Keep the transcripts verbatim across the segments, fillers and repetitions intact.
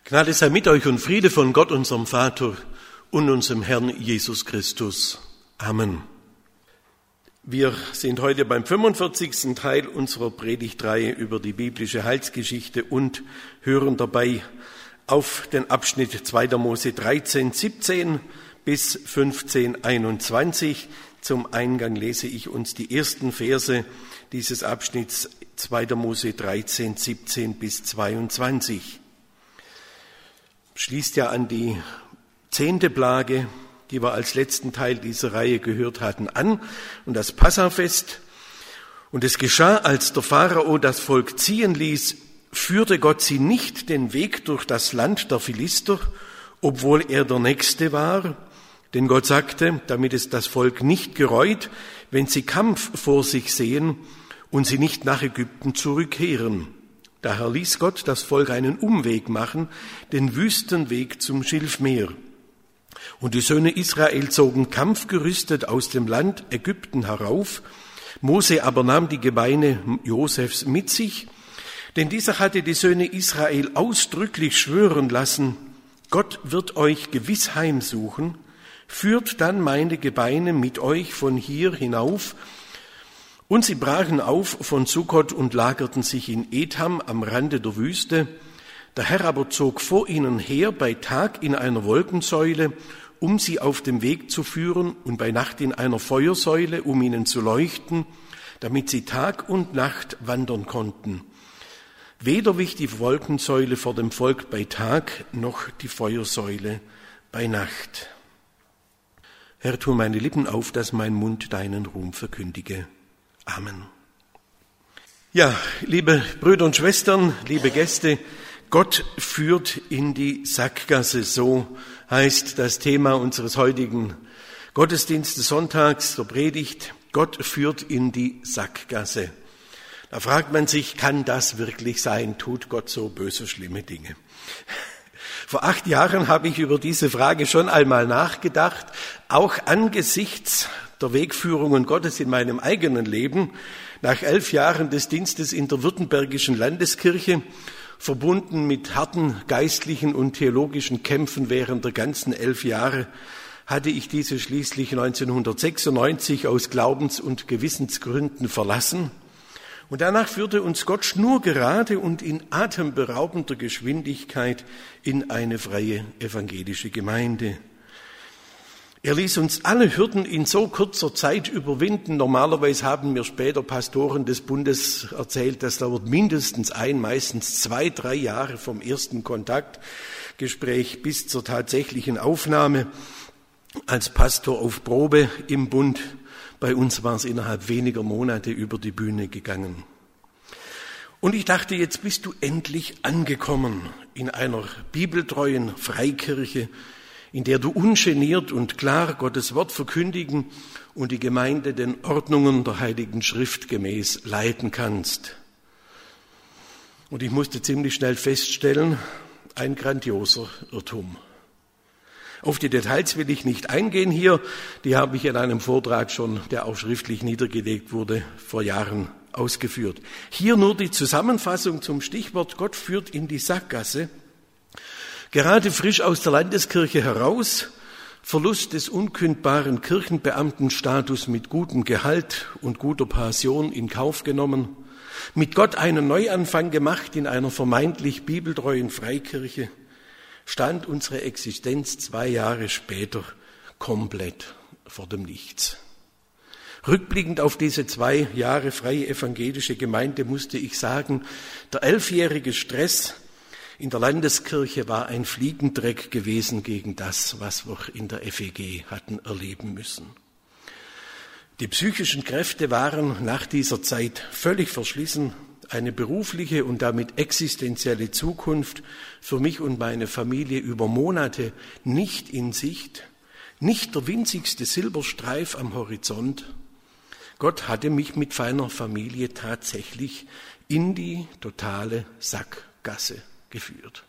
Gnade sei mit euch und Friede von Gott, unserem Vater und unserem Herrn Jesus Christus. Amen. Wir sind heute beim fünfundvierzigsten Teil unserer Predigtreihe über die biblische Heilsgeschichte und hören dabei auf den Abschnitt zweiter Mose dreizehn, siebzehn bis fünfzehn, einundzwanzig. Zum Eingang lese ich uns die ersten Verse dieses Abschnitts zweiter Mose dreizehn, siebzehn bis zweiundzwanzig. Schließt ja an die zehnte Plage, die wir als letzten Teil dieser Reihe gehört hatten, an, und das Passafest. Und es geschah, als der Pharao das Volk ziehen ließ, führte Gott sie nicht den Weg durch das Land der Philister, obwohl er der Nächste war. Denn Gott sagte, damit es das Volk nicht gereut, wenn sie Kampf vor sich sehen und sie nicht nach Ägypten zurückkehren. Daher ließ Gott das Volk einen Umweg machen, den Wüstenweg zum Schilfmeer. Und die Söhne Israel zogen kampfgerüstet aus dem Land Ägypten herauf. Mose aber nahm die Gebeine Josefs mit sich, denn dieser hatte die Söhne Israel ausdrücklich schwören lassen, Gott wird euch gewiss heimsuchen, führt dann meine Gebeine mit euch von hier hinauf. Und sie brachen auf von Sukkot und lagerten sich in Etham am Rande der Wüste. Der Herr aber zog vor ihnen her bei Tag in einer Wolkensäule, um sie auf dem Weg zu führen, und bei Nacht in einer Feuersäule, um ihnen zu leuchten, damit sie Tag und Nacht wandern konnten. Weder wich die Wolkensäule vor dem Volk bei Tag, noch die Feuersäule bei Nacht. Herr, tu meine Lippen auf, dass mein Mund deinen Ruhm verkündige. Amen. Ja, liebe Brüder und Schwestern, liebe Gäste, Gott führt in die Sackgasse, so heißt das Thema unseres heutigen Gottesdienstes Sonntags, der Predigt. Gott führt in die Sackgasse. Da fragt man sich, kann das wirklich sein? Tut Gott so böse, schlimme Dinge? Vor acht Jahren habe ich über diese Frage schon einmal nachgedacht, auch angesichts der Wegführungen Gottes in meinem eigenen Leben. Nach elf Jahren des Dienstes in der Württembergischen Landeskirche, verbunden mit harten geistlichen und theologischen Kämpfen während der ganzen elf Jahre, hatte ich diese schließlich neunzehnhundertsechsundneunzig aus Glaubens- und Gewissensgründen verlassen. Und danach führte uns Gott schnurgerade und in atemberaubender Geschwindigkeit in eine freie evangelische Gemeinde. Er ließ uns alle Hürden in so kurzer Zeit überwinden. Normalerweise haben mir später Pastoren des Bundes erzählt, das dauert mindestens ein, meistens zwei, drei Jahre vom ersten Kontaktgespräch bis zur tatsächlichen Aufnahme als Pastor auf Probe im Bund. Bei uns war es innerhalb weniger Monate über die Bühne gegangen. Und ich dachte, jetzt bist du endlich angekommen in einer bibeltreuen Freikirche, in der du ungeniert und klar Gottes Wort verkündigen und die Gemeinde den Ordnungen der Heiligen Schrift gemäß leiten kannst. Und ich musste ziemlich schnell feststellen, ein grandioser Irrtum. Auf die Details will ich nicht eingehen hier, die habe ich in einem Vortrag schon, der auch schriftlich niedergelegt wurde, vor Jahren ausgeführt. Hier nur die Zusammenfassung zum Stichwort Gott führt in die Sackgasse. Gerade frisch aus der Landeskirche heraus, Verlust des unkündbaren Kirchenbeamtenstatus mit gutem Gehalt und guter Pension in Kauf genommen, mit Gott einen Neuanfang gemacht in einer vermeintlich bibeltreuen Freikirche, stand unsere Existenz zwei Jahre später komplett vor dem Nichts. Rückblickend auf diese zwei Jahre freie evangelische Gemeinde musste ich sagen, der elfjährige Stress in der Landeskirche war ein Fliegendreck gewesen gegen das, was wir in der F E G hatten erleben müssen. Die psychischen Kräfte waren nach dieser Zeit völlig verschlissen. Eine berufliche und damit existenzielle Zukunft für mich und meine Familie über Monate nicht in Sicht, nicht der winzigste Silberstreif am Horizont. Gott hatte mich mit meiner Familie tatsächlich in die totale Sackgasse geführt.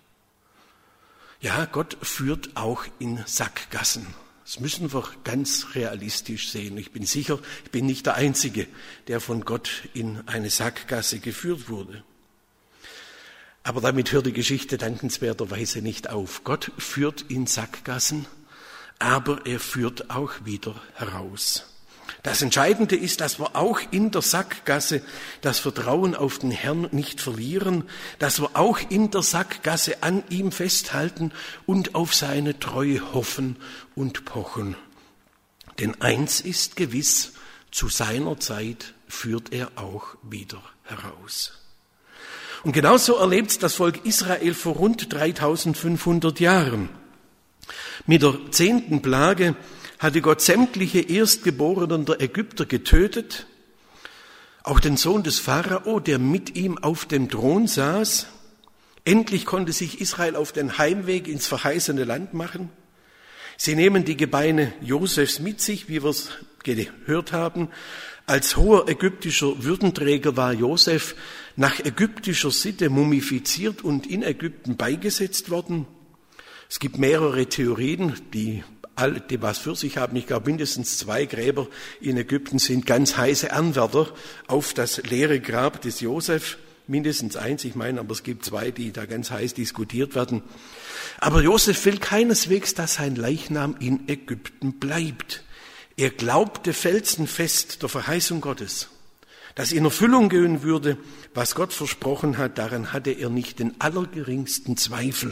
Ja, Gott führt auch in Sackgassen. Das müssen wir ganz realistisch sehen. Ich bin sicher, ich bin nicht der Einzige, der von Gott in eine Sackgasse geführt wurde. Aber damit hört die Geschichte dankenswerterweise nicht auf. Gott führt in Sackgassen, aber er führt auch wieder heraus. Das Entscheidende ist, dass wir auch in der Sackgasse das Vertrauen auf den Herrn nicht verlieren, dass wir auch in der Sackgasse an ihm festhalten und auf seine Treue hoffen und pochen. Denn eins ist gewiss, zu seiner Zeit führt er auch wieder heraus. Und genauso erlebt das Volk Israel vor rund dreitausendfünfhundert Jahren. Mit der zehnten Plage hatte Gott sämtliche Erstgeborenen der Ägypter getötet, auch den Sohn des Pharao, der mit ihm auf dem Thron saß. Endlich konnte sich Israel auf den Heimweg ins verheißene Land machen. Sie nehmen die Gebeine Josefs mit sich, wie wir es gehört haben. Als hoher ägyptischer Würdenträger war Josef nach ägyptischer Sitte mumifiziert und in Ägypten beigesetzt worden. Es gibt mehrere Theorien, die alle, die was für sich haben. Ich glaube, mindestens zwei Gräber in Ägypten sind ganz heiße Anwärter auf das leere Grab des Josef. Mindestens eins, ich meine, aber es gibt zwei, die da ganz heiß diskutiert werden. Aber Josef will keineswegs, dass sein Leichnam in Ägypten bleibt. Er glaubte felsenfest der Verheißung Gottes, dass in Erfüllung gehen würde, was Gott versprochen hat. Daran hatte er nicht den allergeringsten Zweifel.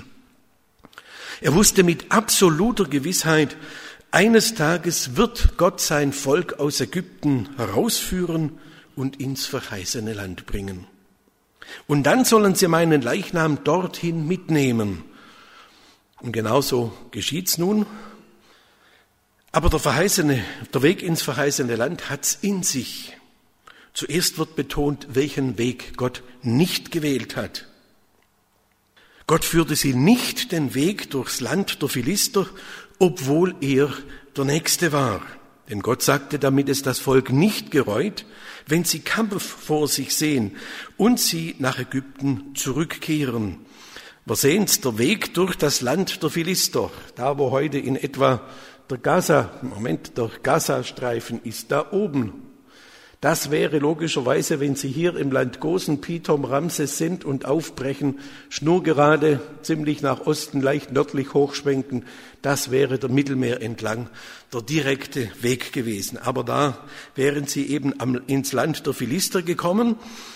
Er wusste mit absoluter Gewissheit, eines Tages wird Gott sein Volk aus Ägypten herausführen und ins verheißene Land bringen. Und dann sollen sie meinen Leichnam dorthin mitnehmen. Und genauso geschieht's nun. Aber der verheißene, der Weg ins verheißene Land hat's in sich. Zuerst wird betont, welchen Weg Gott nicht gewählt hat. Gott führte sie nicht den Weg durchs Land der Philister, obwohl er der Nächste war. Denn Gott sagte, damit es das Volk nicht gereut, wenn sie Kampf vor sich sehen und sie nach Ägypten zurückkehren. Wir sehen's, der Weg durch das Land der Philister, da wo heute in etwa der Gaza, Moment, der Gazastreifen ist, da oben. Das wäre logischerweise, wenn Sie hier im Land Gosen, Pithom, Ramses sind und aufbrechen, schnurgerade, ziemlich nach Osten, leicht nördlich hochschwenken, das wäre der Mittelmeer entlang der direkte Weg gewesen. Aber da wären Sie eben am, ins Land der Philister gekommen.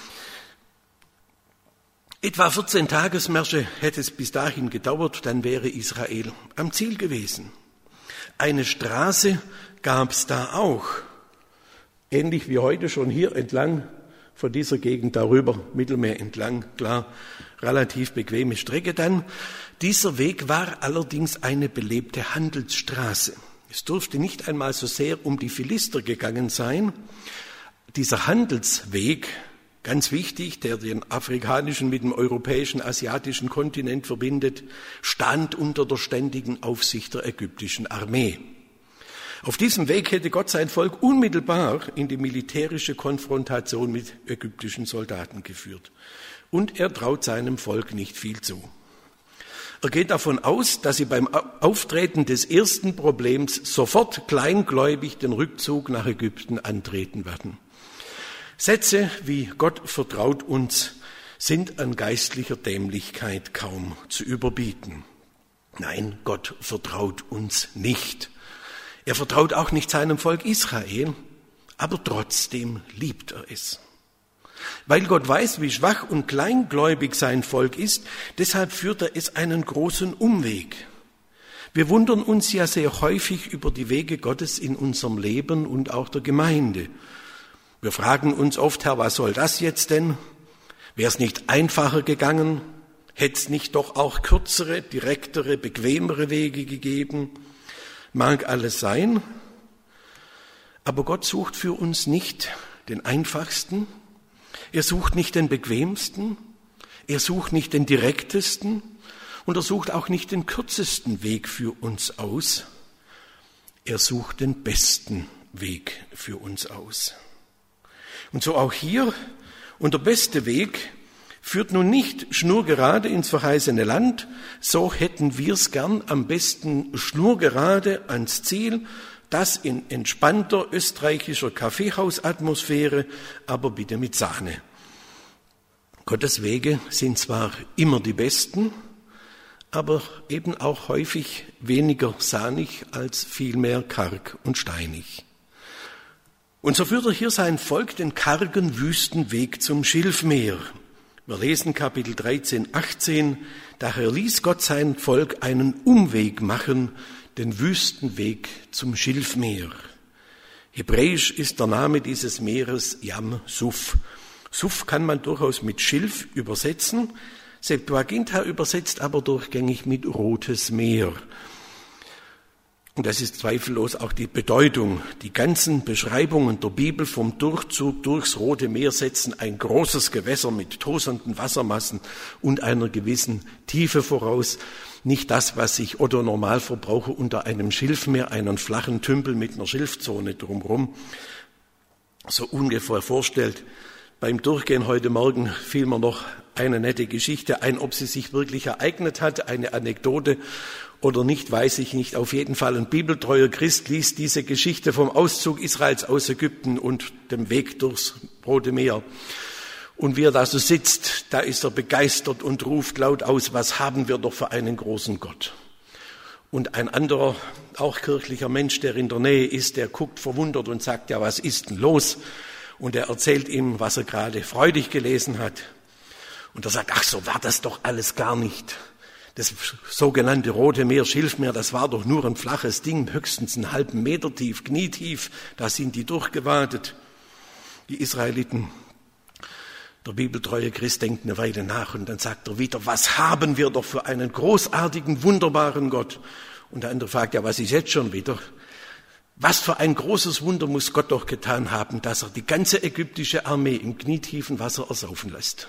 Etwa vierzehn Tagesmärsche hätte es bis dahin gedauert, dann wäre Israel am Ziel gewesen. Eine Straße gab es da auch. Ähnlich wie heute schon hier entlang von dieser Gegend darüber, Mittelmeer entlang, klar, relativ bequeme Strecke dann. Dieser Weg war allerdings eine belebte Handelsstraße. Es durfte nicht einmal so sehr um die Philister gegangen sein. Dieser Handelsweg, ganz wichtig, der den afrikanischen mit dem europäischen, asiatischen Kontinent verbindet, stand unter der ständigen Aufsicht der ägyptischen Armee. Auf diesem Weg hätte Gott sein Volk unmittelbar in die militärische Konfrontation mit ägyptischen Soldaten geführt. Und er traut seinem Volk nicht viel zu. Er geht davon aus, dass sie beim Auftreten des ersten Problems sofort kleingläubig den Rückzug nach Ägypten antreten werden. Sätze wie Gott vertraut uns sind an geistlicher Dämlichkeit kaum zu überbieten. Nein, Gott vertraut uns nicht. Er vertraut auch nicht seinem Volk Israel, aber trotzdem liebt er es. Weil Gott weiß, wie schwach und kleingläubig sein Volk ist, deshalb führt er es einen großen Umweg. Wir wundern uns ja sehr häufig über die Wege Gottes in unserem Leben und auch der Gemeinde. Wir fragen uns oft, Herr, was soll das jetzt denn? Wäre es nicht einfacher gegangen? Hätte es nicht doch auch kürzere, direktere, bequemere Wege gegeben? Mag alles sein, aber Gott sucht für uns nicht den einfachsten, er sucht nicht den bequemsten, er sucht nicht den direktesten und er sucht auch nicht den kürzesten Weg für uns aus, er sucht den besten Weg für uns aus. Und so auch hier, und der beste Weg führt nun nicht schnurgerade ins verheißene Land, so hätten wir's gern, am besten schnurgerade ans Ziel, das in entspannter österreichischer Kaffeehausatmosphäre, aber bitte mit Sahne. Gottes Wege sind zwar immer die besten, aber eben auch häufig weniger sahnig als vielmehr karg und steinig. Und so führt er hier sein Volk den kargen, wüsten Weg zum Schilfmeer. Wir lesen Kapitel dreizehn, achtzehn, daher ließ Gott sein Volk einen Umweg machen, den wüsten Weg zum Schilfmeer. Hebräisch ist der Name dieses Meeres Yam Suf. Suf kann man durchaus mit Schilf übersetzen, Septuaginta übersetzt aber durchgängig mit Rotes Meer. Und das ist zweifellos auch die Bedeutung. Die ganzen Beschreibungen der Bibel vom Durchzug durchs Rote Meer setzen ein großes Gewässer mit tosenden Wassermassen und einer gewissen Tiefe voraus. Nicht das, was sich Otto Normalverbraucher unter einem Schilfmeer, einen flachen Tümpel mit einer Schilfzone drumherum, so ungefähr vorstellt. Beim Durchgehen heute Morgen fiel mir noch eine nette Geschichte ein, ob sie sich wirklich ereignet hat, eine Anekdote oder nicht, weiß ich nicht. Auf jeden Fall ein bibeltreuer Christ liest diese Geschichte vom Auszug Israels aus Ägypten und dem Weg durchs Rote Meer. Und wie er da so sitzt, da ist er begeistert und ruft laut aus, was haben wir doch für einen großen Gott. Und ein anderer, auch kirchlicher Mensch, der in der Nähe ist, der guckt verwundert und sagt, ja, was ist denn los? Und er erzählt ihm, was er gerade freudig gelesen hat. Und er sagt, ach, so war das doch alles gar nicht. Das sogenannte Rote Meer, Schilfmeer, das war doch nur ein flaches Ding, höchstens einen halben Meter tief, knietief. Da sind die durchgewadet, die Israeliten. Der bibeltreue Christ denkt eine Weile nach und dann sagt er wieder, was haben wir doch für einen großartigen, wunderbaren Gott? Und der andere fragt, ja, was ist jetzt schon wieder? Was für ein großes Wunder muss Gott doch getan haben, dass er die ganze ägyptische Armee im knietiefen Wasser ersaufen lässt.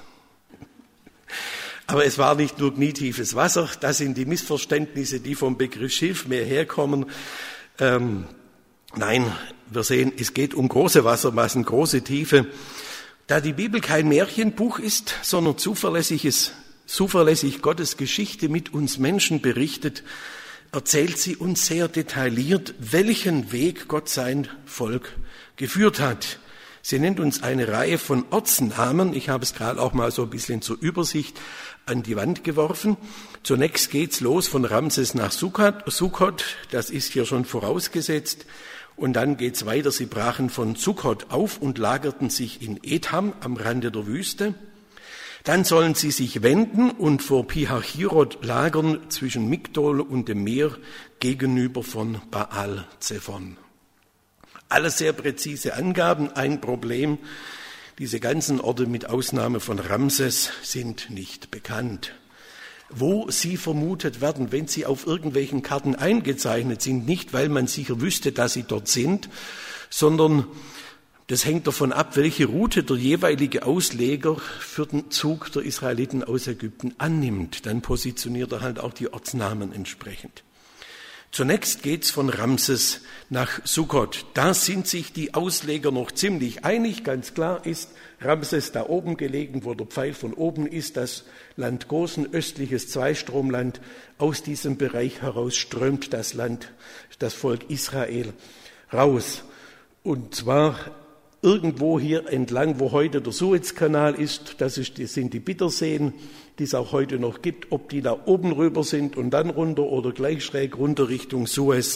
Aber es war nicht nur knietiefes Wasser, das sind die Missverständnisse, die vom Begriff Schilfmeer herkommen. Ähm, nein, wir sehen, es geht um große Wassermassen, große Tiefe. Da die Bibel kein Märchenbuch ist, sondern zuverlässiges, zuverlässig Gottes Geschichte mit uns Menschen berichtet, erzählt sie uns sehr detailliert, welchen Weg Gott sein Volk geführt hat. Sie nennt uns eine Reihe von Ortsnamen. Ich habe es gerade auch mal so ein bisschen zur Übersicht an die Wand geworfen. Zunächst geht's los von Ramses nach Sukkot. Das ist hier schon vorausgesetzt. Und dann geht's weiter. Sie brachen von Sukkot auf und lagerten sich in Etham am Rande der Wüste. Dann sollen sie sich wenden und vor Pi-Hahirot lagern zwischen Migdol und dem Meer gegenüber von Baal-Zephon. Alles sehr präzise Angaben. Ein Problem, diese ganzen Orte mit Ausnahme von Ramses sind nicht bekannt. Wo sie vermutet werden, wenn sie auf irgendwelchen Karten eingezeichnet sind, nicht weil man sicher wüsste, dass sie dort sind, sondern das hängt davon ab, welche Route der jeweilige Ausleger für den Zug der Israeliten aus Ägypten annimmt. Dann positioniert er halt auch die Ortsnamen entsprechend. Zunächst geht's von Ramses nach Sukkot. Da sind sich die Ausleger noch ziemlich einig. Ganz klar ist Ramses da oben gelegen, wo der Pfeil von oben ist, das Land Gosen, östliches Zweistromland. Aus diesem Bereich heraus strömt das Land, das Volk Israel raus. Und zwar irgendwo hier entlang, wo heute der Suezkanal ist, das, ist, das sind die Bitterseen, die es auch heute noch gibt, ob die da oben rüber sind und dann runter oder gleich schräg runter Richtung Suez.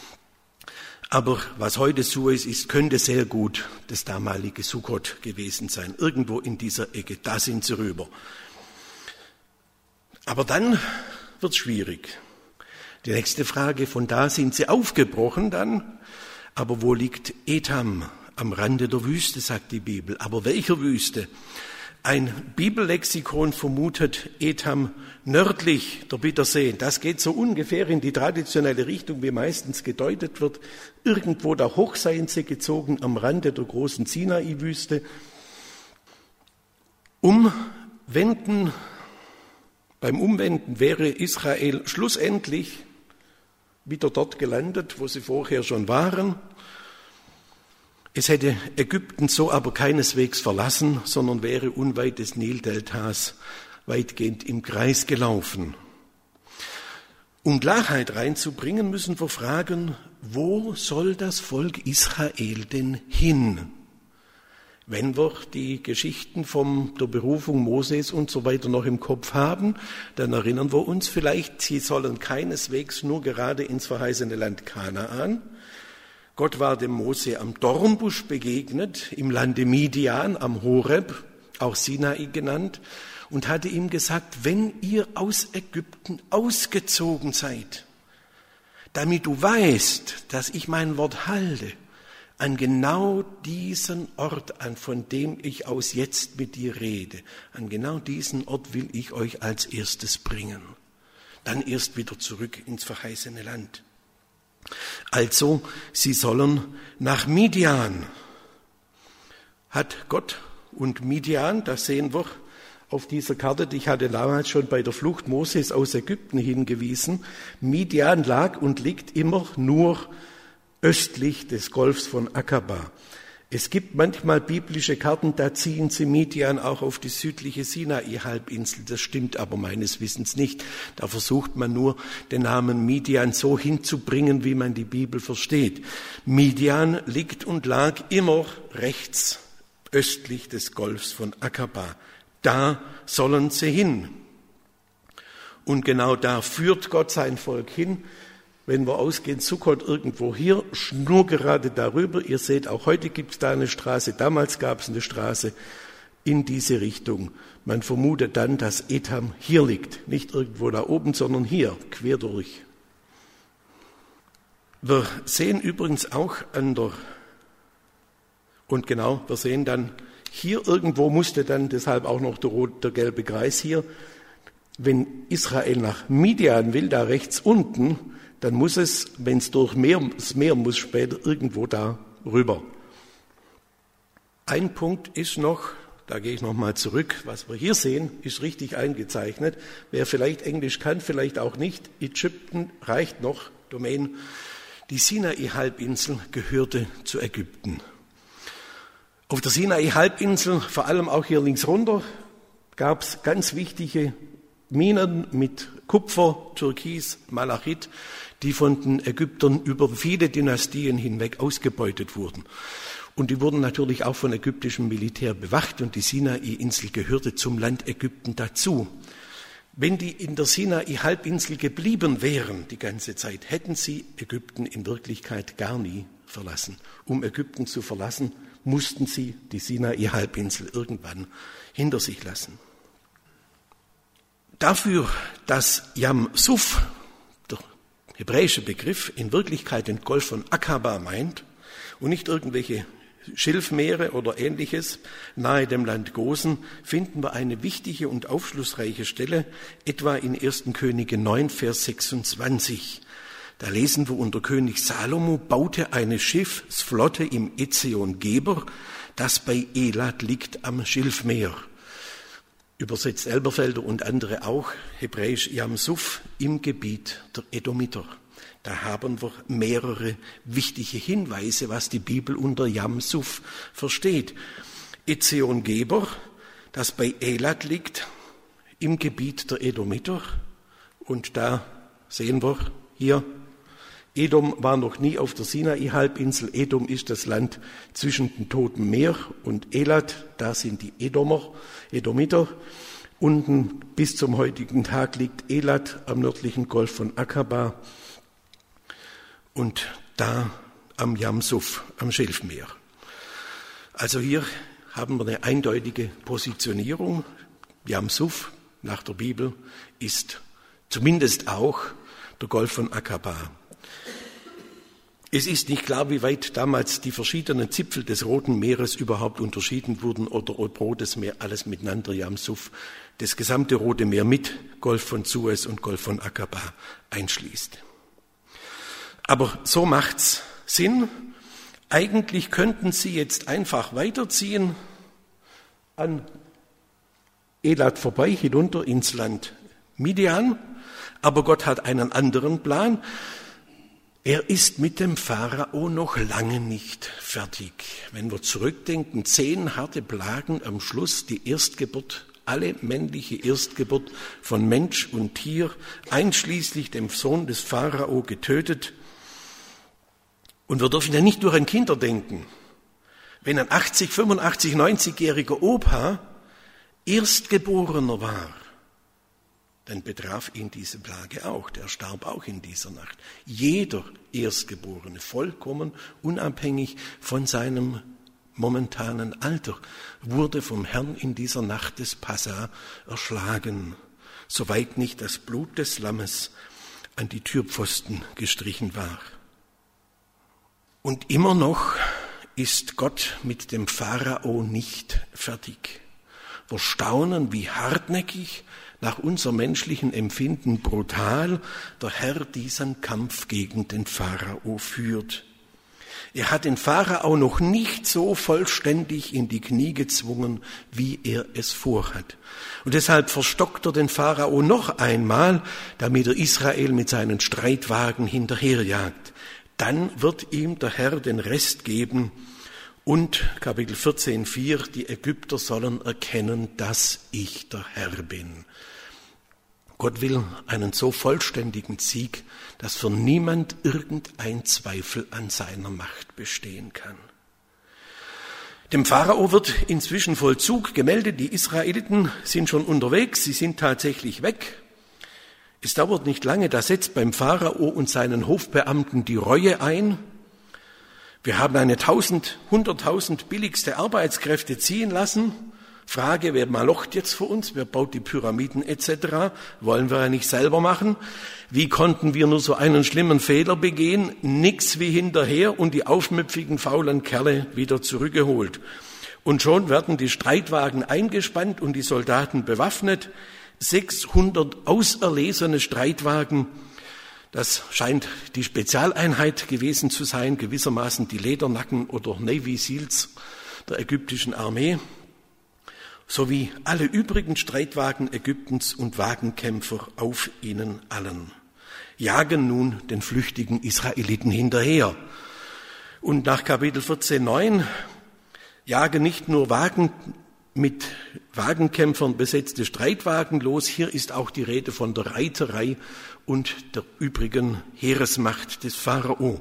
Aber was heute Suez ist, könnte sehr gut das damalige Sukkot gewesen sein. Irgendwo in dieser Ecke, da sind sie rüber. Aber dann wird's schwierig. Die nächste Frage, von da sind sie aufgebrochen dann, aber wo liegt Etham? Am Rande der Wüste, sagt die Bibel. Aber welcher Wüste? Ein Bibellexikon vermutet Etham nördlich der Bitterseen. Das geht so ungefähr in die traditionelle Richtung, wie meistens gedeutet wird. Irgendwo da hoch seien sie gezogen, am Rande der großen Sinai-Wüste. Umwenden, beim Umwenden wäre Israel schlussendlich wieder dort gelandet, wo sie vorher schon waren. Es hätte Ägypten so aber keineswegs verlassen, sondern wäre unweit des Nildeltas weitgehend im Kreis gelaufen. Um Klarheit reinzubringen, müssen wir fragen, wo soll das Volk Israel denn hin? Wenn wir die Geschichten von der Berufung Moses und so weiter noch im Kopf haben, dann erinnern wir uns vielleicht, sie sollen keineswegs nur gerade ins verheißene Land Kanaan. Gott war dem Mose am Dornbusch begegnet, im Lande Midian, am Horeb, auch Sinai genannt, und hatte ihm gesagt, wenn ihr aus Ägypten ausgezogen seid, damit du weißt, dass ich mein Wort halte, an genau diesen Ort, an von dem ich aus jetzt mit dir rede, an genau diesen Ort will ich euch als erstes bringen. Dann erst wieder zurück ins verheißene Land. Also, sie sollen nach Midian. Hat Gott und Midian, das sehen wir auf dieser Karte, ich hatte damals schon bei der Flucht Moses aus Ägypten hingewiesen, Midian lag und liegt immer nur östlich des Golfs von Akaba. Es gibt manchmal biblische Karten, da ziehen sie Midian auch auf die südliche Sinai-Halbinsel. Das stimmt aber meines Wissens nicht. Da versucht man nur, den Namen Midian so hinzubringen, wie man die Bibel versteht. Midian liegt und lag immer rechts östlich des Golfs von Akaba. Da sollen sie hin. Und genau da führt Gott sein Volk hin. Wenn wir ausgehen, Sukkot irgendwo hier, schnurgerade darüber. Ihr seht, auch heute gibt es da eine Straße, damals gab es eine Straße in diese Richtung. Man vermutet dann, dass Etham hier liegt, nicht irgendwo da oben, sondern hier, quer durch. Wir sehen übrigens auch an der, und genau, wir sehen dann, hier irgendwo musste dann deshalb auch noch der, rote, der gelbe Kreis hier, wenn Israel nach Midian will, da rechts unten, dann muss es, wenn es durch Meer, das Meer muss später irgendwo da rüber. Ein Punkt ist noch, da gehe ich nochmal zurück, was wir hier sehen, ist richtig eingezeichnet. Wer vielleicht Englisch kann, vielleicht auch nicht, Ägypten reicht noch, Domain. Die Sinai-Halbinsel gehörte zu Ägypten. Auf der Sinai-Halbinsel, vor allem auch hier links runter, gab es ganz wichtige Minen mit Kupfer, Türkis, Malachit, die von den Ägyptern über viele Dynastien hinweg ausgebeutet wurden. Und die wurden natürlich auch von ägyptischem Militär bewacht und die Sinai-Insel gehörte zum Land Ägypten dazu. Wenn die in der Sinai-Halbinsel geblieben wären die ganze Zeit, hätten sie Ägypten in Wirklichkeit gar nie verlassen. Um Ägypten zu verlassen, mussten sie die Sinai-Halbinsel irgendwann hinter sich lassen. Dafür, dass Yam Suf, der hebräische Begriff, in Wirklichkeit den Golf von Akaba meint und nicht irgendwelche Schilfmeere oder Ähnliches nahe dem Land Gosen, finden wir eine wichtige und aufschlussreiche Stelle, etwa in ersten Könige neun, Vers sechsundzwanzig. Da lesen wir, unter König Salomo baute eine Schiffsflotte im Ezion Geber, das bei Elat liegt am Schilfmeer. Übersetzt Elberfelder und andere auch, hebräisch Yam Suf, im Gebiet der Edomiter. Da haben wir mehrere wichtige Hinweise, was die Bibel unter Yam Suf versteht. Ezion Geber, das bei Elat liegt, im Gebiet der Edomiter. Und da sehen wir hier, Edom war noch nie auf der Sinai-Halbinsel. Edom ist das Land zwischen dem Toten Meer und Elat. Da sind die Edomer, Edomiter. Unten bis zum heutigen Tag liegt Elat am nördlichen Golf von Akaba. Und da am Yam Suf, am Schilfmeer. Also hier haben wir eine eindeutige Positionierung. Yam Suf nach der Bibel ist zumindest auch der Golf von Akaba. Es ist nicht klar, wie weit damals die verschiedenen Zipfel des Roten Meeres überhaupt unterschieden wurden oder ob Rotes Meer alles miteinander, Yam Suf, das gesamte Rote Meer mit Golf von Suez und Golf von Akaba einschließt. Aber so macht's Sinn. Eigentlich könnten Sie jetzt einfach weiterziehen an Elat vorbei, hinunter ins Land Midian. Aber Gott hat einen anderen Plan. Er ist mit dem Pharao noch lange nicht fertig. Wenn wir zurückdenken, zehn harte Plagen am Schluss, die Erstgeburt, alle männliche Erstgeburt von Mensch und Tier, einschließlich dem Sohn des Pharao, getötet. Und wir dürfen ja nicht nur an Kinder denken. Wenn ein achtzig, fünfundachtzig, neunzigjähriger Opa Erstgeborener war, dann betraf ihn diese Plage auch. Der starb auch in dieser Nacht. Jeder Erstgeborene, vollkommen unabhängig von seinem momentanen Alter, wurde vom Herrn in dieser Nacht des Passa erschlagen, soweit nicht das Blut des Lammes an die Türpfosten gestrichen war. Und immer noch ist Gott mit dem Pharao nicht fertig. Wir staunen, wie hartnäckig, nach unserem menschlichen Empfinden brutal, der Herr diesen Kampf gegen den Pharao führt. Er hat den Pharao noch nicht so vollständig in die Knie gezwungen, wie er es vorhat. Und deshalb verstockt er den Pharao noch einmal, damit er Israel mit seinen Streitwagen hinterherjagt. Dann wird ihm der Herr den Rest geben. Und Kapitel vierzehn, vier, die Ägypter sollen erkennen, dass ich der Herr bin. Gott will einen so vollständigen Sieg, dass für niemand irgendein Zweifel an seiner Macht bestehen kann. Dem Pharao wird inzwischen Vollzug gemeldet, die Israeliten sind schon unterwegs, sie sind tatsächlich weg. Es dauert nicht lange, da setzt beim Pharao und seinen Hofbeamten die Reue ein. Wir haben eine tausend, hunderttausend billigste Arbeitskräfte ziehen lassen. Frage, wer malocht jetzt für uns? Wer baut die Pyramiden et cetera? Wollen wir ja nicht selber machen. Wie konnten wir nur so einen schlimmen Fehler begehen? Nix wie hinterher und die aufmüpfigen, faulen Kerle wieder zurückgeholt. Und schon werden die Streitwagen eingespannt und die Soldaten bewaffnet. sechshundert auserlesene Streitwagen. Das scheint die Spezialeinheit gewesen zu sein, gewissermaßen die Ledernacken oder Navy Seals der ägyptischen Armee, sowie alle übrigen Streitwagen Ägyptens und Wagenkämpfer auf ihnen allen, jagen nun den flüchtigen Israeliten hinterher. Und nach Kapitel vierzehn, neun jagen nicht nur Wagen mit Wagenkämpfern besetzte Streitwagen los, hier ist auch die Rede von der Reiterei und der übrigen Heeresmacht des Pharao.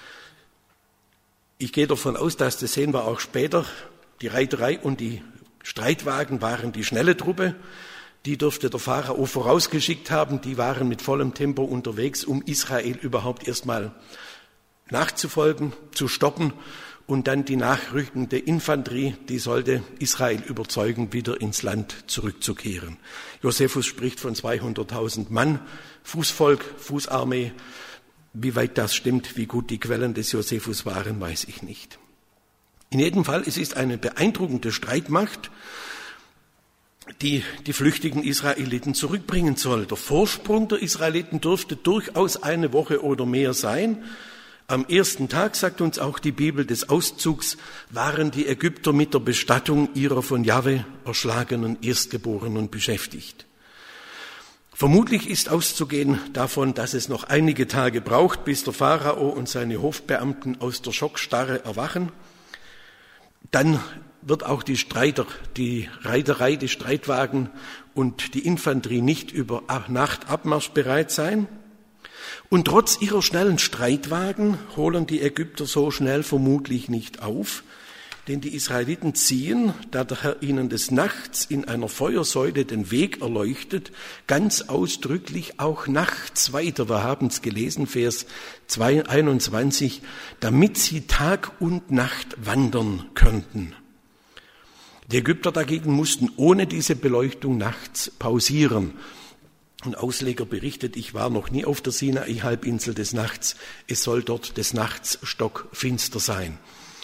Ich gehe davon aus, dass, das sehen wir auch später, die Reiterei und die Streitwagen waren die schnelle Truppe, die dürfte der Pharao vorausgeschickt haben, die waren mit vollem Tempo unterwegs, um Israel überhaupt erstmal nachzufolgen, zu stoppen. Und dann die nachrückende Infanterie, die sollte Israel überzeugen, wieder ins Land zurückzukehren. Josephus spricht von zweihunderttausend Mann, Fußvolk, Fußarmee. Wie weit das stimmt, wie gut die Quellen des Josephus waren, weiß ich nicht. In jedem Fall, es ist eine beeindruckende Streitmacht, die die flüchtigen Israeliten zurückbringen soll. Der Vorsprung der Israeliten dürfte durchaus eine Woche oder mehr sein. Am ersten Tag, sagt uns auch die Bibel, des Auszugs waren die Ägypter mit der Bestattung ihrer von Jahwe erschlagenen Erstgeborenen beschäftigt. Vermutlich ist auszugehen davon, dass es noch einige Tage braucht, bis der Pharao und seine Hofbeamten aus der Schockstarre erwachen. Dann wird auch die Streiter, die Reiterei, die Streitwagen und die Infanterie nicht über Nacht abmarschbereit sein. Und trotz ihrer schnellen Streitwagen holen die Ägypter so schnell vermutlich nicht auf, denn die Israeliten ziehen, da der Herr ihnen des Nachts in einer Feuersäule den Weg erleuchtet, ganz ausdrücklich auch nachts weiter. Wir haben es gelesen, Vers einundzwanzig, damit sie Tag und Nacht wandern könnten. Die Ägypter dagegen mussten ohne diese Beleuchtung nachts pausieren. Ein Ausleger berichtet, ich war noch nie auf der Sinai-Halbinsel des Nachts. Es soll dort des Nachts stockfinster sein.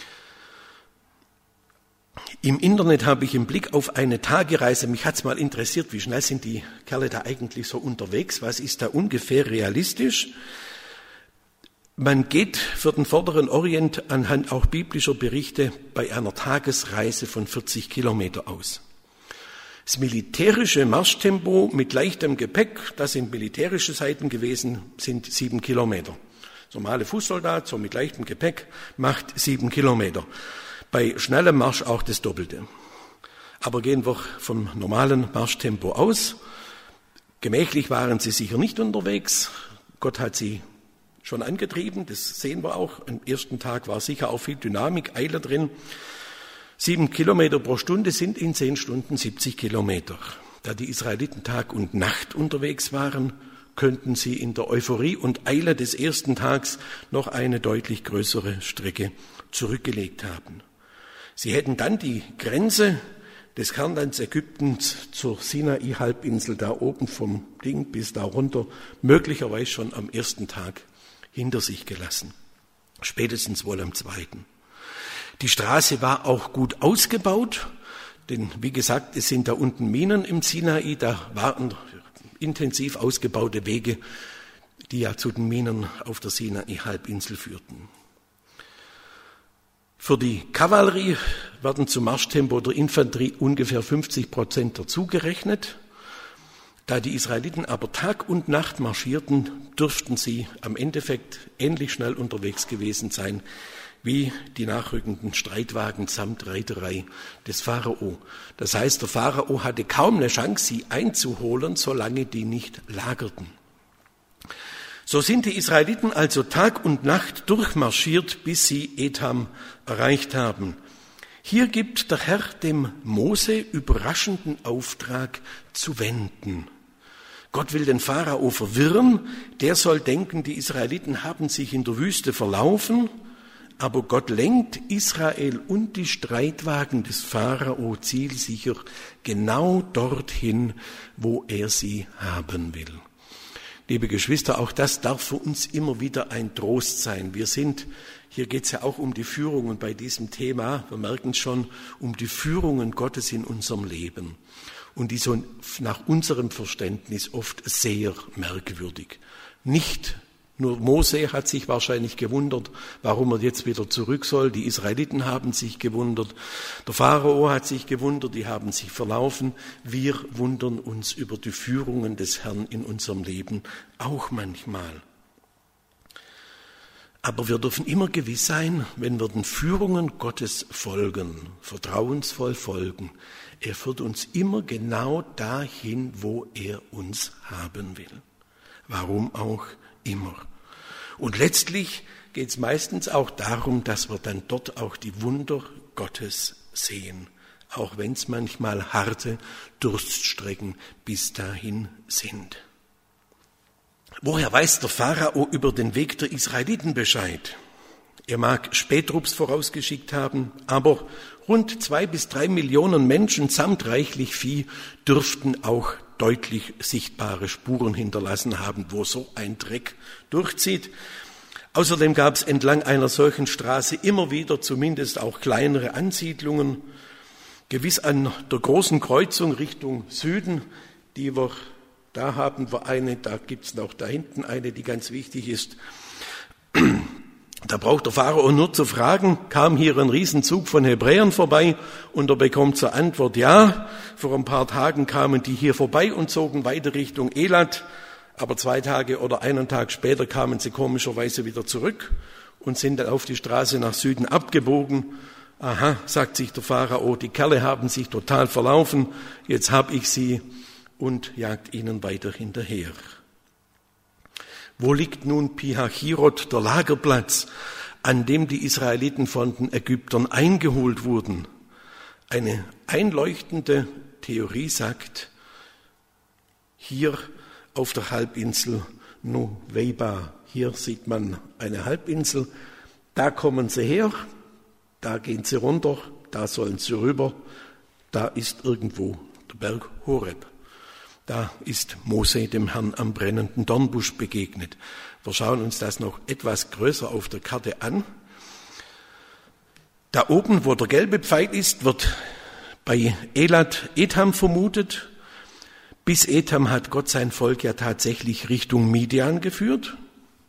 Im Internet habe ich einen Blick auf eine Tagereise. Mich hat es mal interessiert, wie schnell sind die Kerle da eigentlich so unterwegs? Was ist da ungefähr realistisch? Man geht für den Vorderen Orient anhand auch biblischer Berichte bei einer Tagesreise von vierzig Kilometer aus. Das militärische Marschtempo mit leichtem Gepäck, das sind militärische Seiten gewesen, sind sieben Kilometer. Normale Fußsoldat, so mit leichtem Gepäck, macht sieben Kilometer. Bei schnellem Marsch auch das Doppelte. Aber gehen wir vom normalen Marschtempo aus. Gemächlich waren sie sicher nicht unterwegs. Gott hat sie schon angetrieben, das sehen wir auch. Am ersten Tag war sicher auch viel Dynamik, Eile drin. Sieben Kilometer pro Stunde sind in zehn Stunden siebzig Kilometer. Da die Israeliten Tag und Nacht unterwegs waren, könnten sie in der Euphorie und Eile des ersten Tags noch eine deutlich größere Strecke zurückgelegt haben. Sie hätten dann die Grenze des Kernlands Ägyptens zur Sinai-Halbinsel da oben vom Ding bis da runter möglicherweise schon am ersten Tag hinter sich gelassen. Spätestens wohl am zweiten. Die Straße war auch gut ausgebaut, denn wie gesagt, es sind da unten Minen im Sinai, da waren intensiv ausgebaute Wege, die ja zu den Minen auf der Sinai-Halbinsel führten. Für die Kavallerie werden zum Marschtempo der Infanterie ungefähr fünfzig Prozent dazugerechnet. Da die Israeliten aber Tag und Nacht marschierten, dürften sie am Endeffekt ähnlich schnell unterwegs gewesen sein wie die nachrückenden Streitwagen samt Reiterei des Pharao. Das heißt, der Pharao hatte kaum eine Chance, sie einzuholen, solange die nicht lagerten. So sind die Israeliten also Tag und Nacht durchmarschiert, bis sie Etham erreicht haben. Hier gibt der Herr dem Mose überraschenden Auftrag zu wenden. Gott will den Pharao verwirren, der soll denken, die Israeliten haben sich in der Wüste verlaufen, aber Gott lenkt Israel und die Streitwagen des Pharao zielsicher genau dorthin, wo er sie haben will. Liebe Geschwister, auch das darf für uns immer wieder ein Trost sein. Wir sind, hier geht es ja auch um die Führungen bei diesem Thema, wir merken es schon, um die Führungen Gottes in unserem Leben. Und die sind nach unserem Verständnis oft sehr merkwürdig. Nicht nur Mose hat sich wahrscheinlich gewundert, warum er jetzt wieder zurück soll. Die Israeliten haben sich gewundert. Der Pharao hat sich gewundert, die haben sich verlaufen. Wir wundern uns über die Führungen des Herrn in unserem Leben auch manchmal. Aber wir dürfen immer gewiss sein, wenn wir den Führungen Gottes folgen, vertrauensvoll folgen, er führt uns immer genau dahin, wo er uns haben will. Warum auch immer. Und letztlich geht es meistens auch darum, dass wir dann dort auch die Wunder Gottes sehen, auch wenn es manchmal harte Durststrecken bis dahin sind. Woher weiß der Pharao über den Weg der Israeliten Bescheid? Er mag Spähtrupps vorausgeschickt haben, aber rund zwei bis drei Millionen Menschen samt reichlich Vieh dürften auch deutlich sichtbare Spuren hinterlassen haben, wo so ein Dreck durchzieht. Außerdem gab es entlang einer solchen Straße immer wieder zumindest auch kleinere Ansiedlungen. Gewiss an der großen Kreuzung Richtung Süden, die wir, da haben wir eine, da gibt es noch da hinten eine, die ganz wichtig ist. Da braucht der Pharao nur zu fragen, kam hier ein Riesenzug von Hebräern vorbei und er bekommt zur Antwort, ja, vor ein paar Tagen kamen die hier vorbei und zogen weiter Richtung Elat, aber zwei Tage oder einen Tag später kamen sie komischerweise wieder zurück und sind dann auf die Straße nach Süden abgebogen. Aha, sagt sich der Pharao, die Kerle haben sich total verlaufen, jetzt hab ich sie und jagt ihnen weiter hinterher. Wo liegt nun Pi-Hahirot, der Lagerplatz, an dem die Israeliten von den Ägyptern eingeholt wurden? Eine einleuchtende Theorie sagt, hier auf der Halbinsel Nuweiba, hier sieht man eine Halbinsel, da kommen sie her, da gehen sie runter, da sollen sie rüber, da ist irgendwo der Berg Horeb. Da ist Mose dem Herrn am brennenden Dornbusch begegnet. Wir schauen uns das noch etwas größer auf der Karte an. Da oben, wo der gelbe Pfeil ist, wird bei Elat Etham vermutet. Bis Etham hat Gott sein Volk ja tatsächlich Richtung Midian geführt.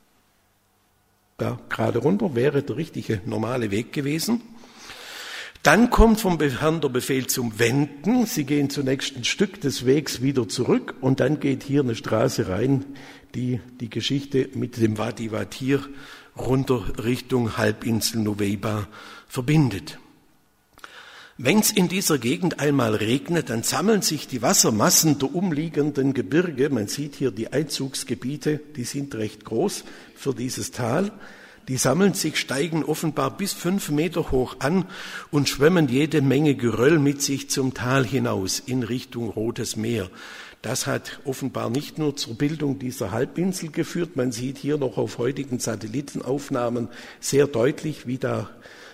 Da gerade runter wäre der richtige normale Weg gewesen. Dann kommt vom Herrn der Befehl zum Wenden. Sie gehen zunächst ein Stück des Wegs wieder zurück und dann geht hier eine Straße rein, die die Geschichte mit dem Wadi Vatir runter Richtung Halbinsel Nuweiba verbindet. Wenn es in dieser Gegend einmal regnet, dann sammeln sich die Wassermassen der umliegenden Gebirge. Man sieht hier die Einzugsgebiete, die sind recht groß für dieses Tal. Die sammeln sich, steigen offenbar bis fünf Meter hoch an und schwemmen jede Menge Geröll mit sich zum Tal hinaus in Richtung Rotes Meer. Das hat offenbar nicht nur zur Bildung dieser Halbinsel geführt. Man sieht hier noch auf heutigen Satellitenaufnahmen sehr deutlich, wie der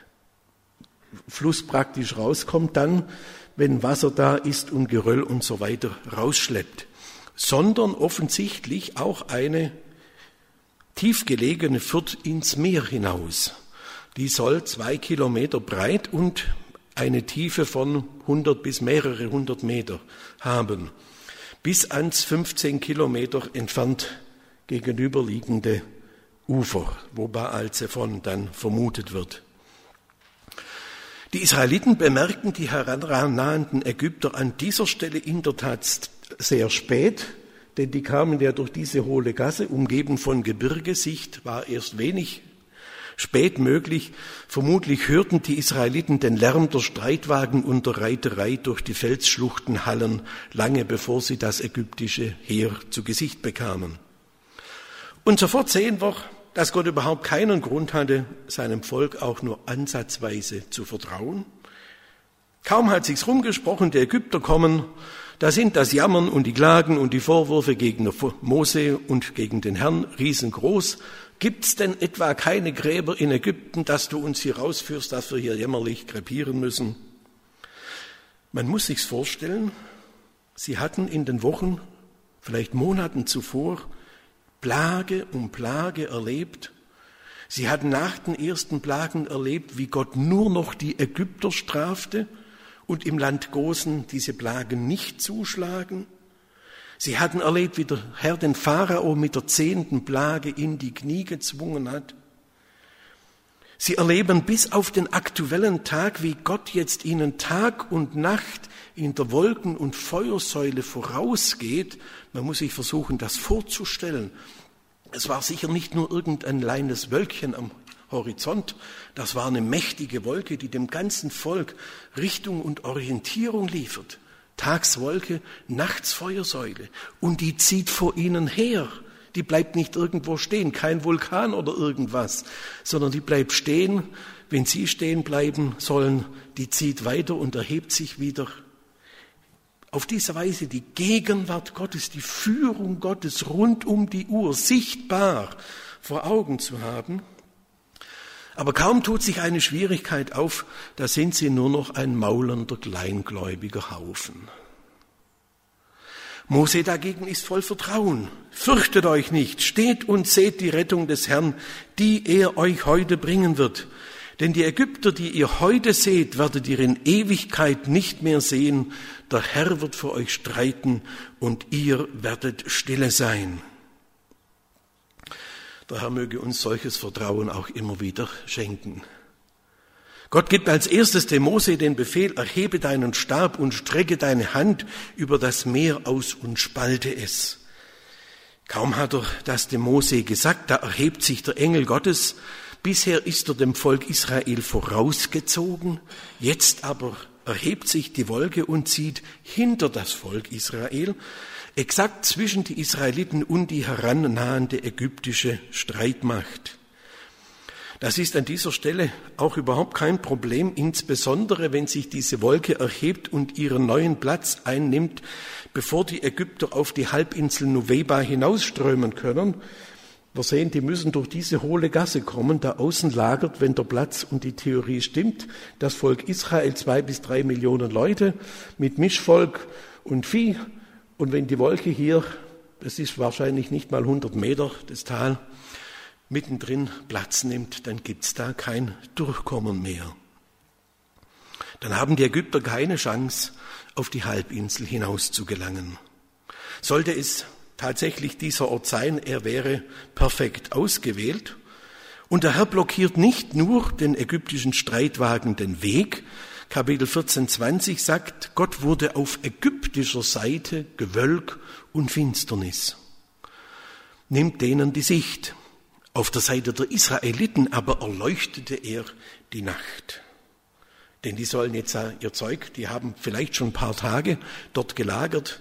Fluss praktisch rauskommt dann, wenn Wasser da ist und Geröll und so weiter rausschleppt, sondern offensichtlich auch eine tiefgelegene führt ins Meer hinaus. Die soll zwei Kilometer breit und eine Tiefe von hundert bis mehrere hundert Meter haben, bis ans fünfzehn Kilometer entfernt gegenüberliegende Ufer, wo Baal-Zephon dann vermutet wird. Die Israeliten bemerkten die herannahenden Ägypter an dieser Stelle in der Tat sehr spät, denn die kamen ja durch diese hohle Gasse, umgeben von Gebirge. Sicht war erst wenig spät möglich. Vermutlich hörten die Israeliten den Lärm der Streitwagen und der Reiterei durch die Felsschluchten hallen, lange bevor sie das ägyptische Heer zu Gesicht bekamen. Und sofort sehen wir, dass Gott überhaupt keinen Grund hatte, seinem Volk auch nur ansatzweise zu vertrauen. Kaum hat sich's rumgesprochen, die Ägypter kommen, da sind das Jammern und die Klagen und die Vorwürfe gegen Mose und gegen den Herrn riesengroß. Gibt's denn etwa keine Gräber in Ägypten, dass du uns hier rausführst, dass wir hier jämmerlich krepieren müssen? Man muss sich's vorstellen, sie hatten in den Wochen, vielleicht Monaten zuvor, Plage um Plage erlebt. Sie hatten nach den ersten Plagen erlebt, wie Gott nur noch die Ägypter strafte und im Land Gosen diese Plagen nicht zuschlagen. Sie hatten erlebt, wie der Herr den Pharao mit der zehnten Plage in die Knie gezwungen hat. Sie erleben bis auf den aktuellen Tag, wie Gott jetzt ihnen Tag und Nacht in der Wolken- und Feuersäule vorausgeht. Man muss sich versuchen, das vorzustellen. Es war sicher nicht nur irgendein kleines Wölkchen am Horizont, das war eine mächtige Wolke, die dem ganzen Volk Richtung und Orientierung liefert. Tags Wolke, nachts Feuersäule. Und die zieht vor ihnen her. Die bleibt nicht irgendwo stehen, kein Vulkan oder irgendwas, sondern die bleibt stehen, wenn sie stehen bleiben sollen, die zieht weiter und erhebt sich wieder. Auf diese Weise die Gegenwart Gottes, die Führung Gottes rund um die Uhr sichtbar vor Augen zu haben. Aber kaum tut sich eine Schwierigkeit auf, da sind sie nur noch ein maulender, kleingläubiger Haufen. Mose dagegen ist voll Vertrauen. Fürchtet euch nicht, steht und seht die Rettung des Herrn, die er euch heute bringen wird. Denn die Ägypter, die ihr heute seht, werdet ihr in Ewigkeit nicht mehr sehen. Der Herr wird für euch streiten und ihr werdet stille sein. Der Herr möge uns solches Vertrauen auch immer wieder schenken. Gott gibt als erstes dem Mose den Befehl, erhebe deinen Stab und strecke deine Hand über das Meer aus und spalte es. Kaum hat er das dem Mose gesagt, da erhebt sich der Engel Gottes. Bisher ist er dem Volk Israel vorausgezogen, jetzt aber erhebt sich die Wolke und zieht hinter das Volk Israel, exakt zwischen die Israeliten und die herannahende ägyptische Streitmacht. Das ist an dieser Stelle auch überhaupt kein Problem, insbesondere wenn sich diese Wolke erhebt und ihren neuen Platz einnimmt, bevor die Ägypter auf die Halbinsel Nuweiba hinausströmen können. Wir sehen, die müssen durch diese hohle Gasse kommen. Da außen lagert, wenn der Platz und die Theorie stimmt, das Volk Israel zwei bis drei Millionen Leute mit Mischvolk und Vieh. Und wenn die Wolke hier, das ist wahrscheinlich nicht mal hundert Meter, das Tal, mittendrin Platz nimmt, dann gibt's da kein Durchkommen mehr. Dann haben die Ägypter keine Chance, auf die Halbinsel hinaus zu gelangen. Sollte es tatsächlich dieser Ort sein, er wäre perfekt ausgewählt. Und der Herr blockiert nicht nur den ägyptischen Streitwagen den Weg. Kapitel vierzehn, zwanzig sagt, Gott wurde auf ägyptischer Seite Gewölk und Finsternis. Nimmt denen die Sicht. Auf der Seite der Israeliten aber erleuchtete er die Nacht. Denn die sollen jetzt ihr Zeug, die haben vielleicht schon ein paar Tage dort gelagert,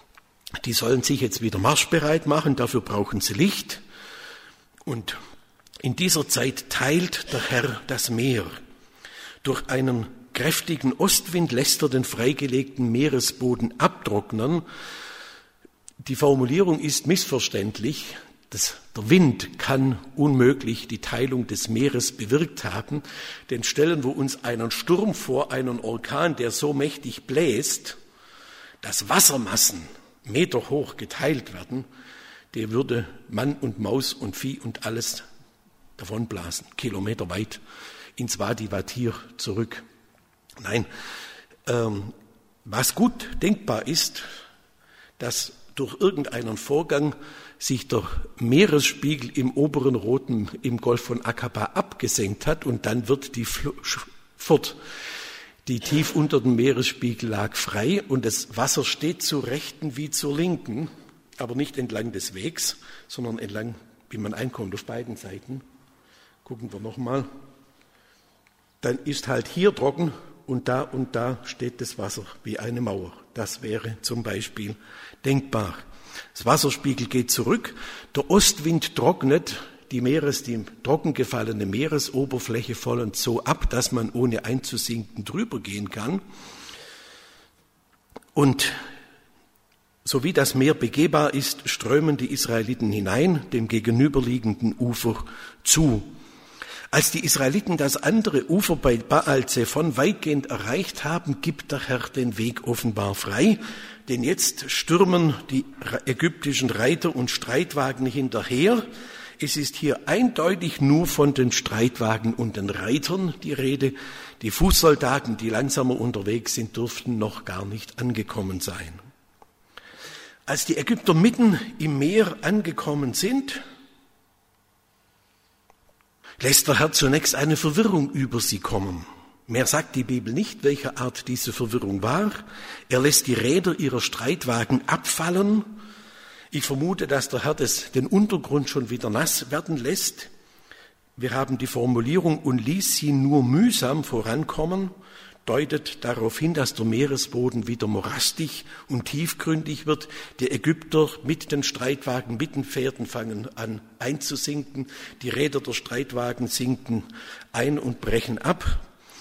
die sollen sich jetzt wieder marschbereit machen, dafür brauchen sie Licht. Und In dieser Zeit teilt der Herr das Meer. Durch einen kräftigen Ostwind lässt er den freigelegten Meeresboden abtrocknen. Die Formulierung ist missverständlich. Das, der Wind kann unmöglich die Teilung des Meeres bewirkt haben. Denn stellen wir uns einen Sturm vor, einen Orkan, der so mächtig bläst, dass Wassermassen meterhoch geteilt werden, der würde Mann und Maus und Vieh und alles davonblasen, kilometerweit ins Wadi Watir zurück. Nein, ähm, was gut denkbar ist, dass durch irgendeinen Vorgang sich der Meeresspiegel im oberen Roten im Golf von Aqaba abgesenkt hat und dann wird die Furt, die tief unter dem Meeresspiegel lag, frei und das Wasser steht zur rechten wie zur linken, aber nicht entlang des Wegs, sondern entlang, wie man einkommt, auf beiden Seiten. Gucken wir nochmal. Dann ist halt hier trocken und da und da steht das Wasser wie eine Mauer. Das wäre zum Beispiel denkbar. Das Wasserspiegel geht zurück, der Ostwind trocknet die Meeres, die trocken gefallene Meeresoberfläche vollend so ab, dass man ohne einzusinken drüber gehen kann. Und so wie das Meer begehbar ist, strömen die Israeliten hinein, dem gegenüberliegenden Ufer zu. Als die Israeliten das andere Ufer bei Baal Zephon weitgehend erreicht haben, gibt der Herr den Weg offenbar frei, denn jetzt stürmen die ägyptischen Reiter und Streitwagen hinterher. Es ist hier eindeutig nur von den Streitwagen und den Reitern die Rede. Die Fußsoldaten, die langsamer unterwegs sind, dürften noch gar nicht angekommen sein. Als die Ägypter mitten im Meer angekommen sind, lässt der Herr zunächst eine Verwirrung über sie kommen. Mehr sagt die Bibel nicht, welcher Art diese Verwirrung war. Er lässt die Räder ihrer Streitwagen abfallen. Ich vermute, dass der Herr das, den Untergrund schon wieder nass werden lässt. Wir haben die Formulierung, und ließ sie nur mühsam vorankommen, deutet darauf hin, dass der Meeresboden wieder morastig und tiefgründig wird. Die Ägypter mit den Streitwagen, mit den Pferden fangen an einzusinken. Die Räder der Streitwagen sinken ein und brechen ab.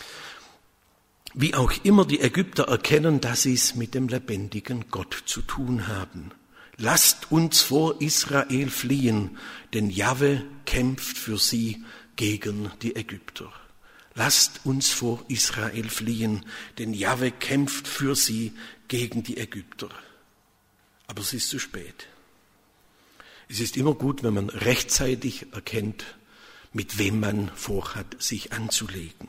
Wie auch immer die Ägypter erkennen, dass sie es mit dem lebendigen Gott zu tun haben. Lasst uns vor Israel fliehen, denn Jahwe kämpft für sie gegen die Ägypter. Lasst uns vor Israel fliehen, denn Jahwe kämpft für sie gegen die Ägypter. Aber es ist zu spät. Es ist immer gut, wenn man rechtzeitig erkennt, mit wem man vorhat, sich anzulegen.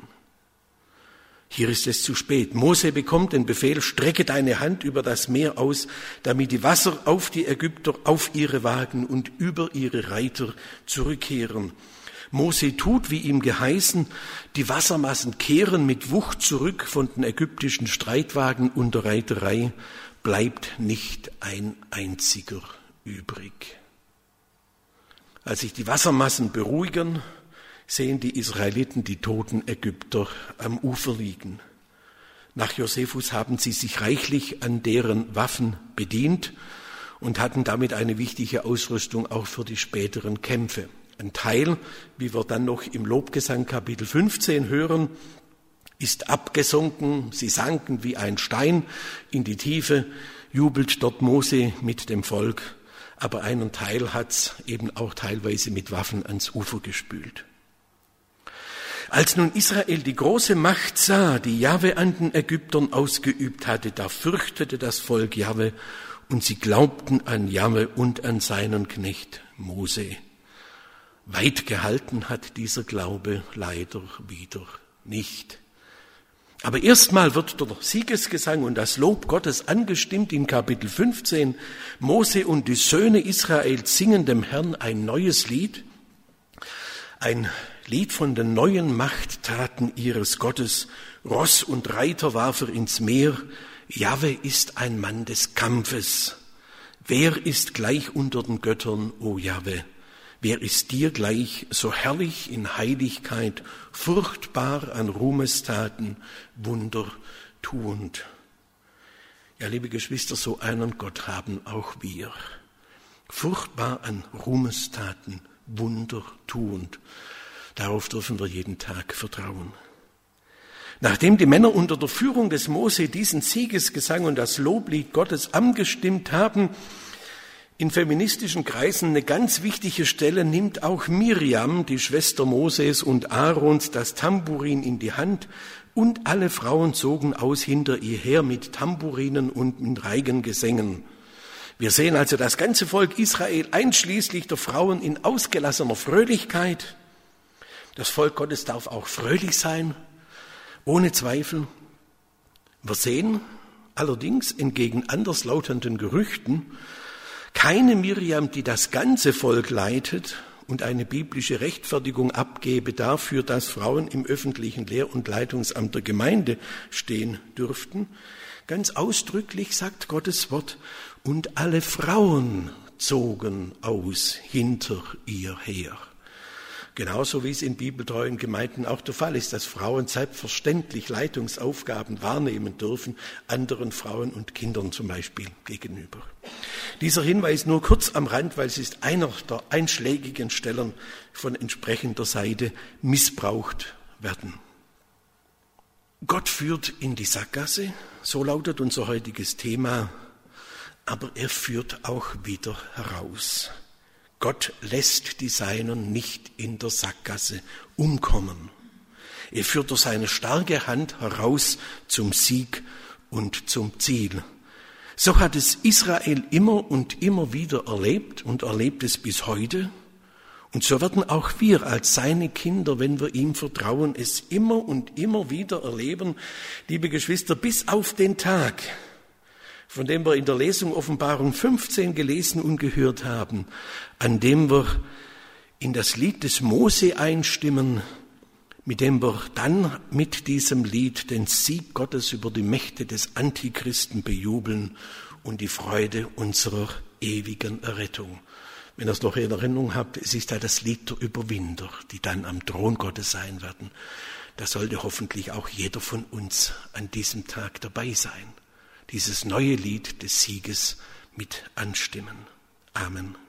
Hier ist es zu spät. Mose bekommt den Befehl, strecke deine Hand über das Meer aus, damit die Wasser auf die Ägypter, auf ihre Wagen und über ihre Reiter zurückkehren. Mose tut, wie ihm geheißen, die Wassermassen kehren mit Wucht zurück von den ägyptischen Streitwagen und der Reiterei, bleibt nicht ein einziger übrig. Als sich die Wassermassen beruhigen, sehen die Israeliten die toten Ägypter am Ufer liegen. Nach Josephus haben sie sich reichlich an deren Waffen bedient und hatten damit eine wichtige Ausrüstung auch für die späteren Kämpfe. Ein Teil, wie wir dann noch im Lobgesang Kapitel fünfzehn hören, ist abgesunken, sie sanken wie ein Stein in die Tiefe, jubelt dort Mose mit dem Volk, aber einen Teil hat's eben auch teilweise mit Waffen ans Ufer gespült. Als nun Israel die große Macht sah, die Jahwe an den Ägyptern ausgeübt hatte, da fürchtete das Volk Jahwe und sie glaubten an Jahwe und an seinen Knecht Mose. Weit gehalten hat dieser Glaube leider wieder nicht. Aber erstmal wird der Siegesgesang und das Lob Gottes angestimmt in Kapitel fünfzehn. Mose und die Söhne Israels singen dem Herrn ein neues Lied, ein Lied von den neuen Machttaten ihres Gottes. Ross und Reiter warf er ins Meer. Jahwe ist ein Mann des Kampfes. Wer ist gleich unter den Göttern, o Jahwe? Wer ist dir gleich, so herrlich in Heiligkeit, furchtbar an Ruhmestaten, Wunder tuend? Ja, liebe Geschwister, so einen Gott haben auch wir. Furchtbar an Ruhmestaten, Wunder tuend. Darauf dürfen wir jeden Tag vertrauen. Nachdem die Männer unter der Führung des Mose diesen Siegesgesang und das Loblied Gottes angestimmt haben, in feministischen Kreisen eine ganz wichtige Stelle nimmt auch Miriam, die Schwester Moses und Aarons, das Tambourin in die Hand und alle Frauen zogen aus hinter ihr her mit Tambourinen und mit Reigengesängen. Wir sehen also das ganze Volk Israel einschließlich der Frauen in ausgelassener Fröhlichkeit. Das Volk Gottes darf auch fröhlich sein, ohne Zweifel. Wir sehen allerdings entgegen anderslautenden Gerüchten keine Miriam, die das ganze Volk leitet und eine biblische Rechtfertigung abgebe dafür, dass Frauen im öffentlichen Lehr- und Leitungsamt der Gemeinde stehen dürften. Ganz ausdrücklich sagt Gottes Wort, und alle Frauen zogen aus hinter ihr her. Genauso wie es in bibeltreuen Gemeinden auch der Fall ist, dass Frauen selbstverständlich Leitungsaufgaben wahrnehmen dürfen, anderen Frauen und Kindern zum Beispiel gegenüber. Dieser Hinweis nur kurz am Rand, weil es ist einer der einschlägigen Stellen von entsprechender Seite missbraucht werden. Gott führt in die Sackgasse, so lautet unser heutiges Thema, aber er führt auch wieder heraus. Gott lässt die Seinen nicht in der Sackgasse umkommen. Er führt durch seine starke Hand heraus zum Sieg und zum Ziel. So hat es Israel immer und immer wieder erlebt und erlebt es bis heute. Und so werden auch wir als seine Kinder, wenn wir ihm vertrauen, es immer und immer wieder erleben, liebe Geschwister, bis auf den Tag, von dem wir in der Lesung Offenbarung fünfzehn gelesen und gehört haben, an dem wir in das Lied des Mose einstimmen, mit dem wir dann mit diesem Lied den Sieg Gottes über die Mächte des Antichristen bejubeln und die Freude unserer ewigen Errettung. Wenn ihr es noch in Erinnerung habt, es ist ja das Lied der Überwinder, die dann am Thron Gottes sein werden. Da sollte hoffentlich auch jeder von uns an diesem Tag dabei sein. Dieses neue Lied des Sieges mit anstimmen. Amen.